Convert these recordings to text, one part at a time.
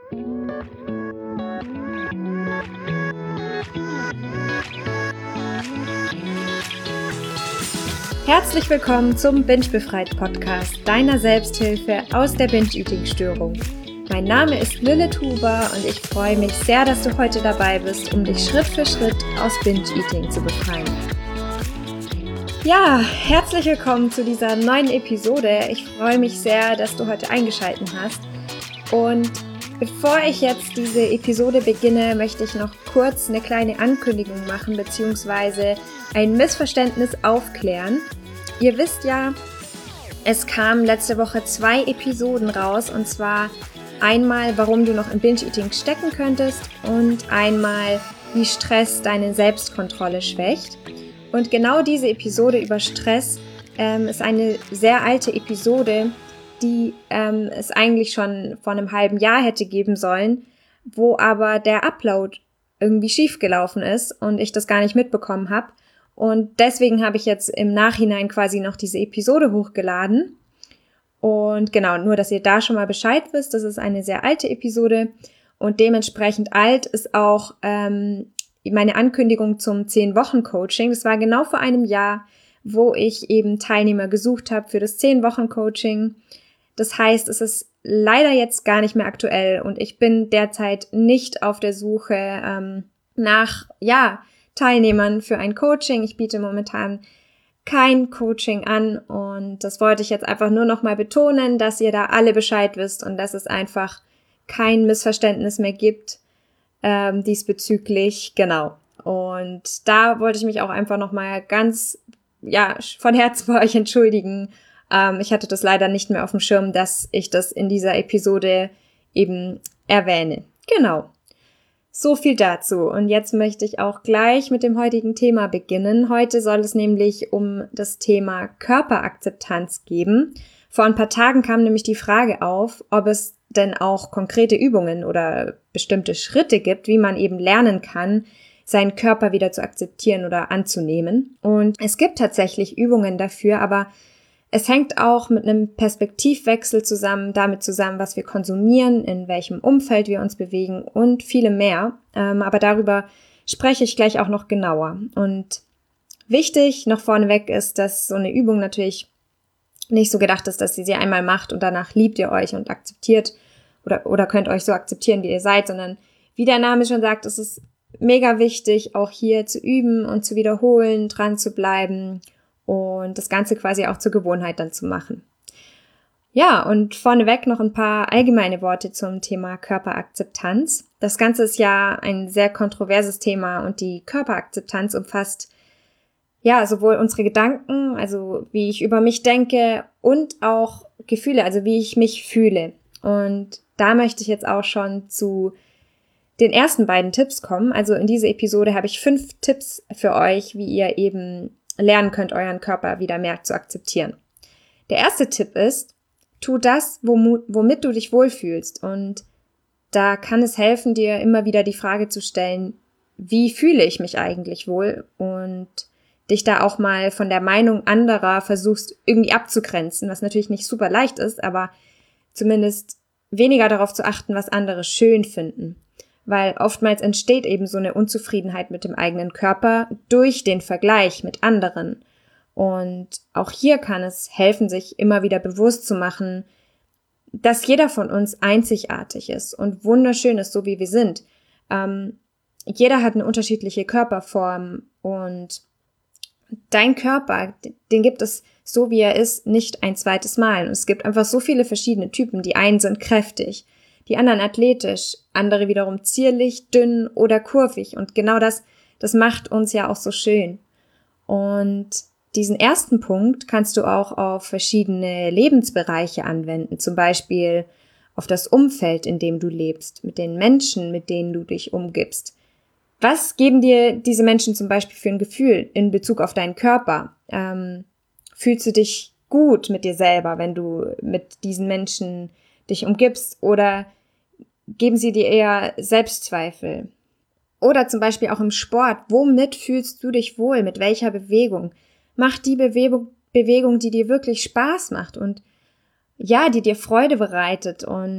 Herzlich willkommen zum Binge-Befreit-Podcast, deiner Selbsthilfe aus der Binge-Eating-Störung. Mein Name ist Lilith Huber und ich freue mich sehr, dass du heute dabei bist, um dich Schritt für Schritt aus Binge-Eating zu befreien. Ja, herzlich willkommen zu dieser neuen Episode. Ich freue mich sehr, dass du heute eingeschaltet hast. Und bevor ich jetzt diese Episode beginne, möchte ich noch kurz eine kleine Ankündigung machen bzw. ein Missverständnis aufklären. Ihr wisst ja, es kamen letzte Woche 2 Episoden raus, und zwar einmal, warum du noch im Binge-Eating stecken könntest und einmal, wie Stress deine Selbstkontrolle schwächt. Und genau diese Episode über Stress ist eine sehr alte Episode, die es eigentlich schon vor einem halben Jahr hätte geben sollen, wo aber der Upload irgendwie schief gelaufen ist und ich das gar nicht mitbekommen habe. Und deswegen habe ich jetzt im Nachhinein quasi noch diese Episode hochgeladen. Und genau, nur dass ihr da schon mal Bescheid wisst, das ist eine sehr alte Episode und dementsprechend alt ist auch meine Ankündigung zum 10-Wochen-Coaching. Das war genau vor einem Jahr, wo ich eben Teilnehmer gesucht habe für das 10-Wochen-Coaching. Das heißt, es ist leider jetzt gar nicht mehr aktuell und ich bin derzeit nicht auf der Suche nach Teilnehmern für ein Coaching. Ich biete momentan kein Coaching an und das wollte ich jetzt einfach nur nochmal betonen, dass ihr da alle Bescheid wisst und dass es einfach kein Missverständnis mehr gibt diesbezüglich. Genau. Und da wollte ich mich auch einfach nochmal ganz von Herzen bei euch entschuldigen. Ich hatte das leider nicht mehr auf dem Schirm, dass ich das in dieser Episode eben erwähne. Genau. So viel dazu. Und jetzt möchte ich auch gleich mit dem heutigen Thema beginnen. Heute soll es nämlich um das Thema Körperakzeptanz gehen. Vor ein paar Tagen kam nämlich die Frage auf, ob es denn auch konkrete Übungen oder bestimmte Schritte gibt, wie man eben lernen kann, seinen Körper wieder zu akzeptieren oder anzunehmen. Und es gibt tatsächlich Übungen dafür, aber es hängt auch mit einem Perspektivwechsel damit zusammen, was wir konsumieren, in welchem Umfeld wir uns bewegen und viele mehr. Aber darüber spreche ich gleich auch noch genauer. Und wichtig noch vorneweg ist, dass so eine Übung natürlich nicht so gedacht ist, dass ihr sie einmal macht und danach liebt ihr euch und akzeptiert oder könnt euch so akzeptieren, wie ihr seid, sondern wie der Name schon sagt, es ist mega wichtig, auch hier zu üben und zu wiederholen, dran zu bleiben und das Ganze quasi auch zur Gewohnheit dann zu machen. Ja, und vorneweg noch ein paar allgemeine Worte zum Thema Körperakzeptanz. Das Ganze ist ja ein sehr kontroverses Thema und die Körperakzeptanz umfasst sowohl unsere Gedanken, also wie ich über mich denke und auch Gefühle, also wie ich mich fühle. Und da möchte ich jetzt auch schon zu den ersten beiden Tipps kommen. Also in dieser Episode habe ich 5 Tipps für euch, wie ihr eben lernen könnt, euren Körper wieder mehr zu akzeptieren. Der erste Tipp ist, tu das, womit du dich wohlfühlst. Und da kann es helfen, dir immer wieder die Frage zu stellen, wie fühle ich mich eigentlich wohl? Und dich da auch mal von der Meinung anderer versuchst irgendwie abzugrenzen, was natürlich nicht super leicht ist, aber zumindest weniger darauf zu achten, was andere schön finden. Weil oftmals entsteht eben so eine Unzufriedenheit mit dem eigenen Körper durch den Vergleich mit anderen. Und auch hier kann es helfen, sich immer wieder bewusst zu machen, dass jeder von uns einzigartig ist und wunderschön ist, so wie wir sind. Jeder hat eine unterschiedliche Körperform und dein Körper, den gibt es so, wie er ist, nicht ein zweites Mal. Und es gibt einfach so viele verschiedene Typen. Die einen sind kräftig, die anderen athletisch, andere wiederum zierlich, dünn oder kurvig. Und genau das macht uns ja auch so schön. Und diesen ersten Punkt kannst du auch auf verschiedene Lebensbereiche anwenden. Zum Beispiel auf das Umfeld, in dem du lebst, mit den Menschen, mit denen du dich umgibst. Was geben dir diese Menschen zum Beispiel für ein Gefühl in Bezug auf deinen Körper? Fühlst du dich gut mit dir selber, wenn du mit diesen Menschen dich umgibst? Oder geben sie dir eher Selbstzweifel? Oder zum Beispiel auch im Sport. Womit fühlst du dich wohl? Mit welcher Bewegung? Mach die Bewegung, die dir wirklich Spaß macht und die dir Freude bereitet und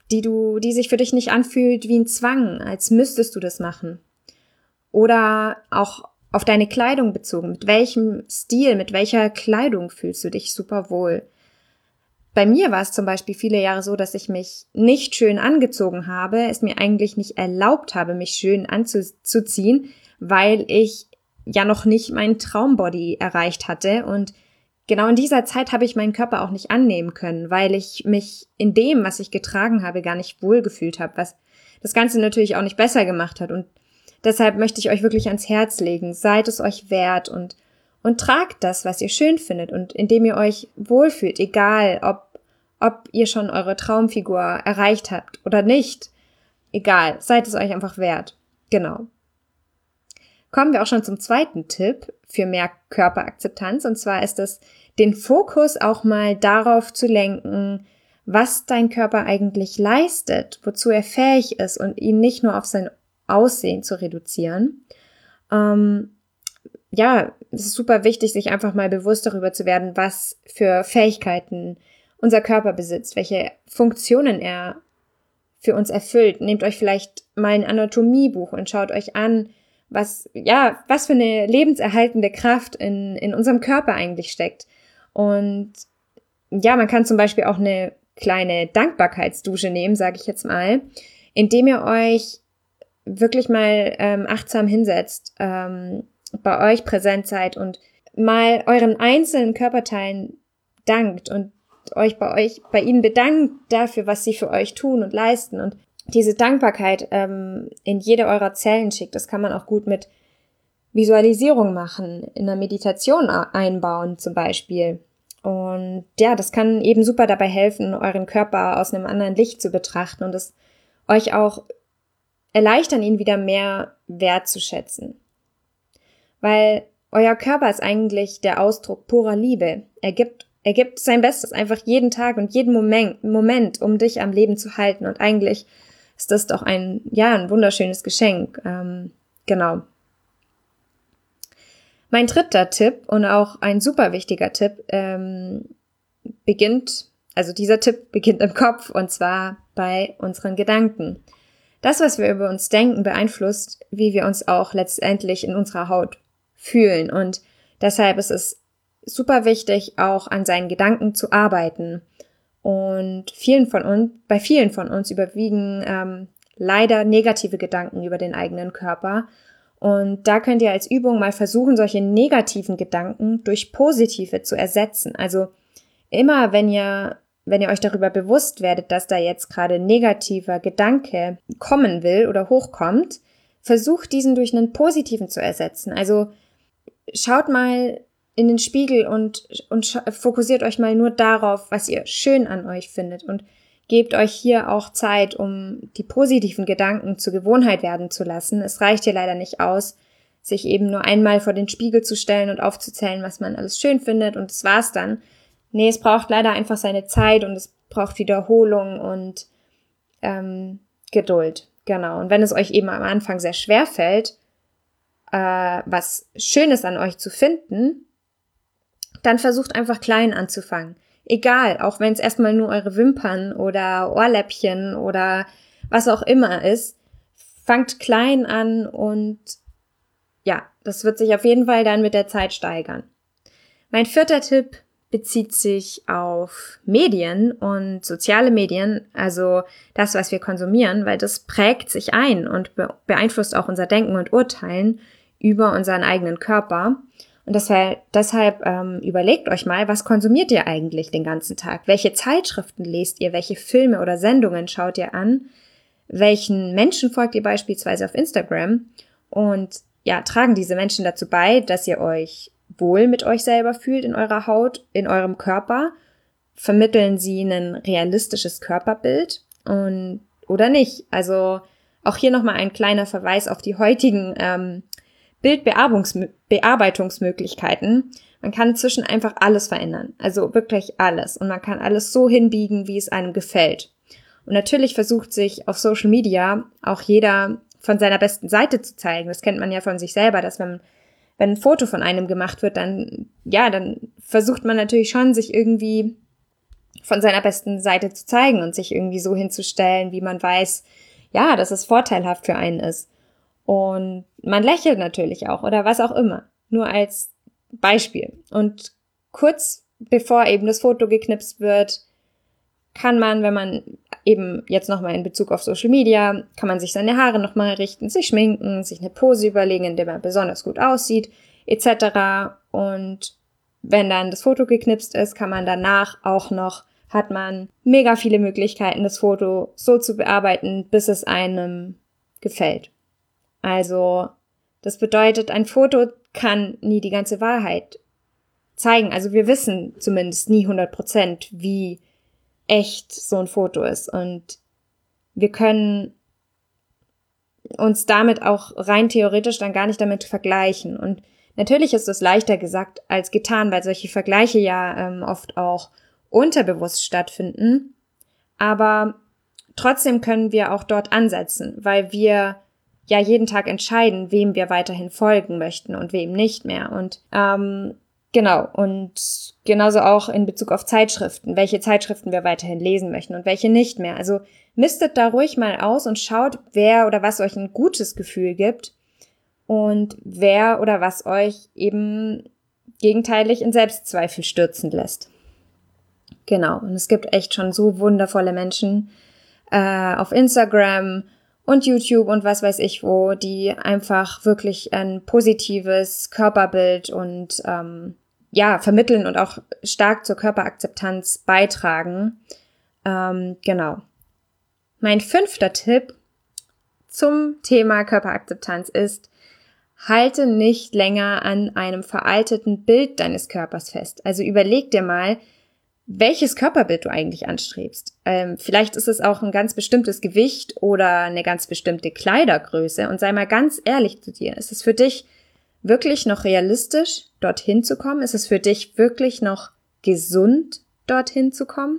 die sich für dich nicht anfühlt wie ein Zwang, als müsstest du das machen. Oder auch auf deine Kleidung bezogen. Mit welchem Stil, mit welcher Kleidung fühlst du dich super wohl? Bei mir war es zum Beispiel viele Jahre so, dass ich mich nicht schön angezogen habe, es mir eigentlich nicht erlaubt habe, mich schön anzuziehen, weil ich ja noch nicht meinen Traumbody erreicht hatte. Und genau in dieser Zeit habe ich meinen Körper auch nicht annehmen können, weil ich mich in dem, was ich getragen habe, gar nicht wohlgefühlt habe, was das Ganze natürlich auch nicht besser gemacht hat. Und deshalb möchte ich euch wirklich ans Herz legen, seid es euch wert und tragt das, was ihr schön findet und indem ihr euch wohlfühlt, egal ob ihr schon eure Traumfigur erreicht habt oder nicht. Egal, seid es euch einfach wert. Genau. Kommen wir auch schon zum zweiten Tipp für mehr Körperakzeptanz, und zwar ist es, den Fokus auch mal darauf zu lenken, was dein Körper eigentlich leistet, wozu er fähig ist und ihn nicht nur auf sein Aussehen zu reduzieren. Es ist super wichtig, sich einfach mal bewusst darüber zu werden, was für Fähigkeiten unser Körper besitzt, welche Funktionen er für uns erfüllt. Nehmt euch vielleicht mal ein Anatomiebuch und schaut euch an, was für eine lebenserhaltende Kraft in unserem Körper eigentlich steckt. Und ja, man kann zum Beispiel auch eine kleine Dankbarkeitsdusche nehmen, sage ich jetzt mal, indem ihr euch wirklich mal achtsam hinsetzt, bei euch präsent seid und mal euren einzelnen Körperteilen dankt und euch bei ihnen bedankt dafür, was sie für euch tun und leisten und diese Dankbarkeit in jede eurer Zellen schickt. Das kann man auch gut mit Visualisierung machen, in der Meditation einbauen zum Beispiel. Und ja, das kann eben super dabei helfen, euren Körper aus einem anderen Licht zu betrachten und es euch auch erleichtern, ihn wieder mehr wertzuschätzen. Weil euer Körper ist eigentlich der Ausdruck purer Liebe. Er gibt sein Bestes einfach jeden Tag und jeden Moment, um dich am Leben zu halten. Und eigentlich ist das doch ein wunderschönes Geschenk. Genau. Mein dritter Tipp und auch ein super wichtiger Tipp dieser Tipp beginnt im Kopf, und zwar bei unseren Gedanken. Das, was wir über uns denken, beeinflusst, wie wir uns auch letztendlich in unserer Haut fühlen. Und deshalb ist es super wichtig, auch an seinen Gedanken zu arbeiten. Und bei vielen von uns überwiegen leider negative Gedanken über den eigenen Körper. Und da könnt ihr als Übung mal versuchen, solche negativen Gedanken durch positive zu ersetzen. Also immer, wenn ihr euch darüber bewusst werdet, dass da jetzt gerade ein negativer Gedanke kommen will oder hochkommt, versucht diesen durch einen positiven zu ersetzen. Also schaut mal in den Spiegel und fokussiert euch mal nur darauf, was ihr schön an euch findet, und gebt euch hier auch Zeit, um die positiven Gedanken zur Gewohnheit werden zu lassen. Es reicht hier leider nicht aus, sich eben nur einmal vor den Spiegel zu stellen und aufzuzählen, was man alles schön findet, und das war's dann. Nee, es braucht leider einfach seine Zeit und es braucht Wiederholung und Geduld. Genau. Und wenn es euch eben am Anfang sehr schwer fällt, was Schönes an euch zu finden, dann versucht einfach klein anzufangen. Egal, auch wenn es erstmal nur eure Wimpern oder Ohrläppchen oder was auch immer ist, fangt klein an und ja, das wird sich auf jeden Fall dann mit der Zeit steigern. Mein vierter Tipp bezieht sich auf Medien und soziale Medien, also das, was wir konsumieren, weil das prägt sich ein und beeinflusst auch unser Denken und Urteilen über unseren eigenen Körper. Und deshalb überlegt euch mal, was konsumiert ihr eigentlich den ganzen Tag? Welche Zeitschriften lest ihr? Welche Filme oder Sendungen schaut ihr an? Welchen Menschen folgt ihr beispielsweise auf Instagram? Und ja, tragen diese Menschen dazu bei, dass ihr euch wohl mit euch selber fühlt in eurer Haut, in eurem Körper? Vermitteln sie ein realistisches Körperbild oder nicht? Also auch hier nochmal ein kleiner Verweis auf die heutigen Bildbearbeitungsmöglichkeiten. Man kann inzwischen einfach alles verändern, also wirklich alles. Und man kann alles so hinbiegen, wie es einem gefällt. Und natürlich versucht sich auf Social Media auch jeder von seiner besten Seite zu zeigen. Das kennt man ja von sich selber, dass wenn ein Foto von einem gemacht wird, dann versucht man natürlich schon, sich irgendwie von seiner besten Seite zu zeigen und sich irgendwie so hinzustellen, wie man weiß, ja, dass es vorteilhaft für einen ist. Und man lächelt natürlich auch oder was auch immer. Nur als Beispiel. Und kurz bevor eben das Foto geknipst wird, kann man, wenn man eben jetzt nochmal in Bezug auf Social Media, kann man sich seine Haare nochmal richten, sich schminken, sich eine Pose überlegen, in der man besonders gut aussieht, etc. Und wenn dann das Foto geknipst ist, kann man danach auch noch, hat man mega viele Möglichkeiten, das Foto so zu bearbeiten, bis es einem gefällt. Also, das bedeutet, ein Foto kann nie die ganze Wahrheit zeigen. Also wir wissen zumindest nie 100%, wie echt so ein Foto ist. Und wir können uns damit auch rein theoretisch dann gar nicht damit vergleichen. Und natürlich ist es leichter gesagt als getan, weil solche Vergleiche ja oft auch unterbewusst stattfinden. Aber trotzdem können wir auch dort ansetzen, weil wir ja jeden Tag entscheiden, wem wir weiterhin folgen möchten und wem nicht mehr. Und genau, und genauso auch in Bezug auf Zeitschriften, welche Zeitschriften wir weiterhin lesen möchten und welche nicht mehr. Also mistet da ruhig mal aus und schaut, wer oder was euch ein gutes Gefühl gibt und wer oder was euch eben gegenteilig in Selbstzweifel stürzen lässt. Genau, und es gibt echt schon so wundervolle Menschen auf Instagram und YouTube und was weiß ich wo, die einfach wirklich ein positives Körperbild und vermitteln und auch stark zur Körperakzeptanz beitragen. Genau. Mein 5. Tipp zum Thema Körperakzeptanz ist, halte nicht länger an einem veralteten Bild deines Körpers fest. Also überleg dir mal, welches Körperbild du eigentlich anstrebst. Vielleicht ist es auch ein ganz bestimmtes Gewicht oder eine ganz bestimmte Kleidergröße und sei mal ganz ehrlich zu dir. Ist es für dich wirklich noch realistisch, dorthin zu kommen? Ist es für dich wirklich noch gesund, dorthin zu kommen?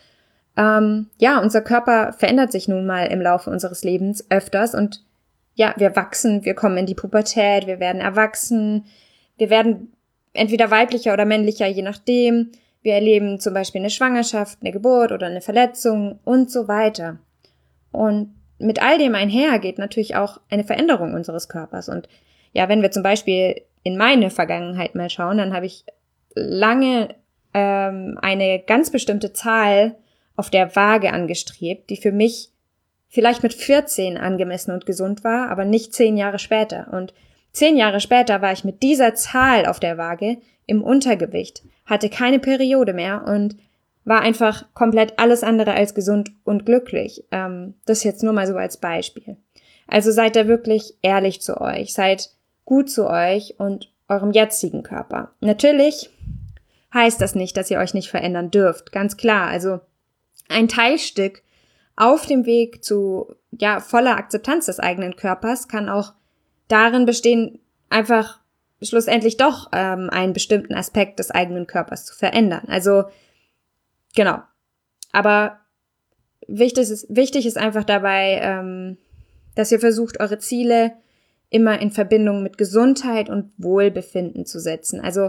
Unser Körper verändert sich nun mal im Laufe unseres Lebens öfters und ja, wir wachsen, wir kommen in die Pubertät, wir werden erwachsen, wir werden entweder weiblicher oder männlicher, je nachdem. Wir erleben zum Beispiel eine Schwangerschaft, eine Geburt oder eine Verletzung und so weiter. Und mit all dem einher geht natürlich auch eine Veränderung unseres Körpers. Und ja, wenn wir zum Beispiel in meine Vergangenheit mal schauen, dann habe ich lange eine ganz bestimmte Zahl auf der Waage angestrebt, die für mich vielleicht mit 14 angemessen und gesund war, aber nicht 10 Jahre später. Und 10 Jahre später war ich mit dieser Zahl auf der Waage im Untergewicht, hatte keine Periode mehr und war einfach komplett alles andere als gesund und glücklich. Das jetzt nur mal so als Beispiel. Also seid da wirklich ehrlich zu euch, seid gut zu euch und eurem jetzigen Körper. Natürlich heißt das nicht, dass ihr euch nicht verändern dürft, ganz klar. Also ein Teilstück auf dem Weg zu voller Akzeptanz des eigenen Körpers kann auch darin bestehen, einfach schlussendlich doch einen bestimmten Aspekt des eigenen Körpers zu verändern. Also genau. Aber wichtig ist einfach dabei, dass ihr versucht, eure Ziele immer in Verbindung mit Gesundheit und Wohlbefinden zu setzen. Also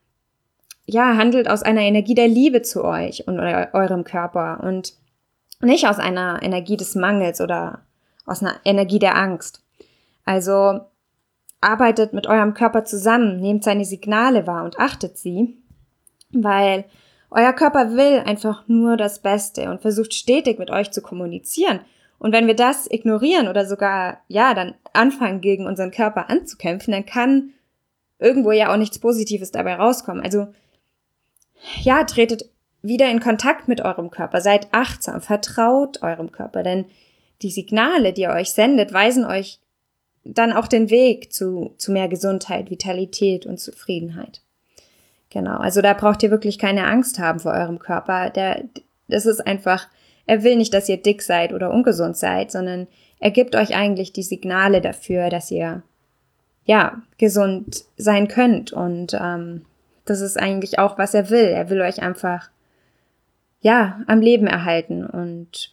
ja, handelt aus einer Energie der Liebe zu euch und eurem Körper und nicht aus einer Energie des Mangels oder aus einer Energie der Angst. Also arbeitet mit eurem Körper zusammen, nehmt seine Signale wahr und achtet sie, weil euer Körper will einfach nur das Beste und versucht stetig mit euch zu kommunizieren. Und wenn wir das ignorieren oder sogar, dann anfangen, gegen unseren Körper anzukämpfen, dann kann irgendwo ja auch nichts Positives dabei rauskommen. Also, tretet wieder in Kontakt mit eurem Körper, seid achtsam, vertraut eurem Körper, denn die Signale, die er euch sendet, weisen euch dann auch den Weg zu mehr Gesundheit, Vitalität und Zufriedenheit. Genau, also da braucht ihr wirklich keine Angst haben vor eurem Körper. Das ist einfach, er will nicht, dass ihr dick seid oder ungesund seid, sondern er gibt euch eigentlich die Signale dafür, dass ihr, gesund sein könnt. Und das ist eigentlich auch, was er will. Er will euch einfach, am Leben erhalten. Und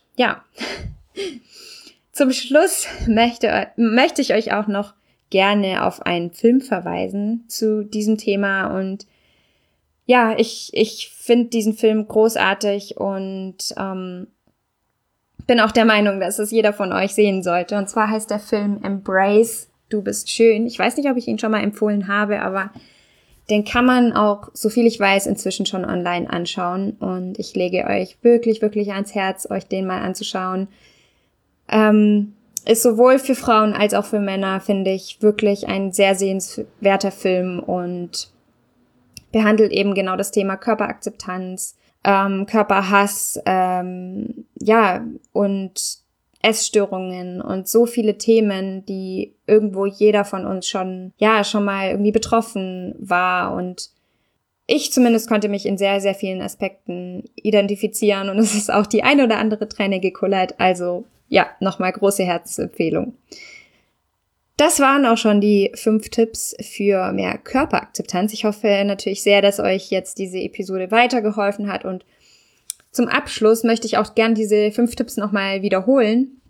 zum Schluss möchte ich euch auch noch gerne auf einen Film verweisen zu diesem Thema und ja, ich finde diesen Film großartig und bin auch der Meinung, dass es jeder von euch sehen sollte. Und zwar heißt der Film Embrace, du bist schön. Ich weiß nicht, ob ich ihn schon mal empfohlen habe, aber den kann man auch, so viel ich weiß, inzwischen schon online anschauen. Und ich lege euch wirklich, wirklich ans Herz, euch den mal anzuschauen. Ist sowohl für Frauen als auch für Männer, finde ich, wirklich ein sehr sehenswerter Film und behandelt eben genau das Thema Körperakzeptanz, Körperhass, und Essstörungen und so viele Themen, die irgendwo jeder von uns schon mal irgendwie betroffen war, und ich zumindest konnte mich in sehr, sehr vielen Aspekten identifizieren und es ist auch die eine oder andere Träne gekullert, also ja, nochmal große Herzensempfehlung. Das waren auch schon die 5 Tipps für mehr Körperakzeptanz. Ich hoffe natürlich sehr, dass euch jetzt diese Episode weitergeholfen hat, und zum Abschluss möchte ich auch gern diese 5 Tipps nochmal wiederholen.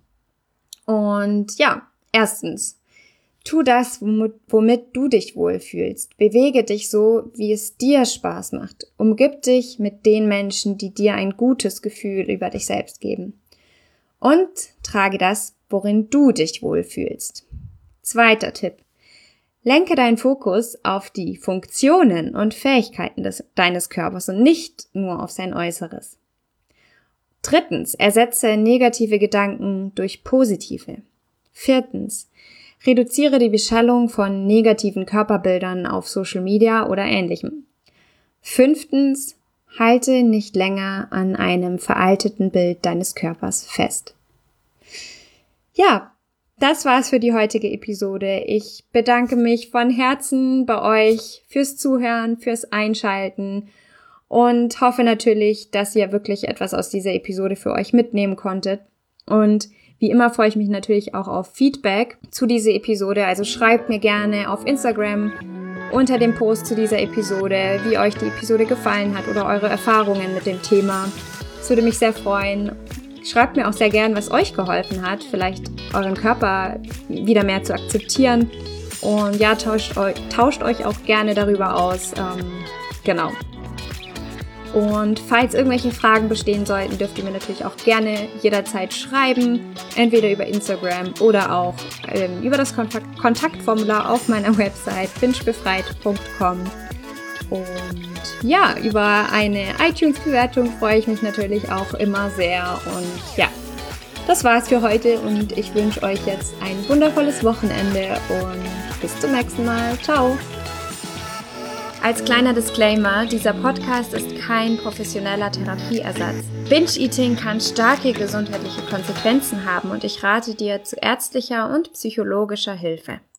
Und ja, erstens, tu das, womit du dich wohlfühlst. Bewege dich so, wie es dir Spaß macht. Umgib dich mit den Menschen, die dir ein gutes Gefühl über dich selbst geben. Und trage das, worin du dich wohlfühlst. 2. Tipp. Lenke deinen Fokus auf die Funktionen und Fähigkeiten deines Körpers und nicht nur auf sein Äußeres. 3. Ersetze negative Gedanken durch positive. 4. Reduziere die Beschallung von negativen Körperbildern auf Social Media oder Ähnlichem. 5. Halte nicht länger an einem veralteten Bild deines Körpers fest. Ja, das war's für die heutige Episode. Ich bedanke mich von Herzen bei euch fürs Zuhören, fürs Einschalten und hoffe natürlich, dass ihr wirklich etwas aus dieser Episode für euch mitnehmen konntet. Und wie immer freue ich mich natürlich auch auf Feedback zu dieser Episode. Also schreibt mir gerne auf Instagram unter dem Post zu dieser Episode, wie euch die Episode gefallen hat oder eure Erfahrungen mit dem Thema. Das würde mich sehr freuen. Schreibt mir auch sehr gern, was euch geholfen hat, vielleicht euren Körper wieder mehr zu akzeptieren. Und ja, tauscht euch auch gerne darüber aus. Genau. Und falls irgendwelche Fragen bestehen sollten, dürft ihr mir natürlich auch gerne jederzeit schreiben. Entweder über Instagram oder auch über das Kontaktformular auf meiner Website bingebefreit.com. Und ja, über eine iTunes-Bewertung freue ich mich natürlich auch immer sehr. Und ja, das war's für heute und ich wünsche euch jetzt ein wundervolles Wochenende und bis zum nächsten Mal. Ciao! Als kleiner Disclaimer, dieser Podcast ist kein professioneller Therapieersatz. Binge-Eating kann starke gesundheitliche Konsequenzen haben und ich rate dir zu ärztlicher und psychologischer Hilfe.